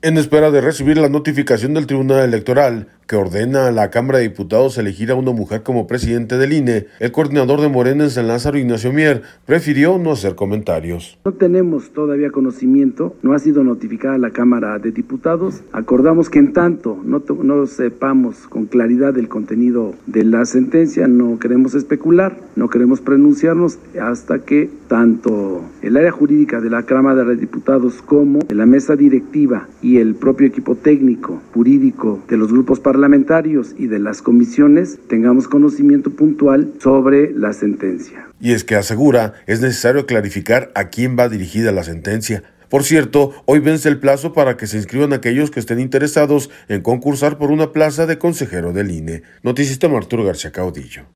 En espera de recibir la notificación del Tribunal Electoral que ordena a la Cámara de Diputados elegir a una mujer como presidente del INE, el coordinador de Morena en San Lázaro, Ignacio Mier, prefirió no hacer comentarios. No tenemos todavía conocimiento, no ha sido notificada la Cámara de Diputados. Acordamos que en tanto no sepamos con claridad el contenido de la sentencia, no queremos especular, no queremos pronunciarnos hasta que tanto el área jurídica de la Cámara de Diputados como la mesa directiva y el propio equipo técnico, jurídico de los grupos parlamentarios y de las comisiones tengamos conocimiento puntual sobre la sentencia. Y es que asegura, es necesario clarificar a quién va dirigida la sentencia. Por cierto, hoy vence el plazo para que se inscriban aquellos que estén interesados en concursar por una plaza de consejero del INE. Noticista Arturo García Caudillo.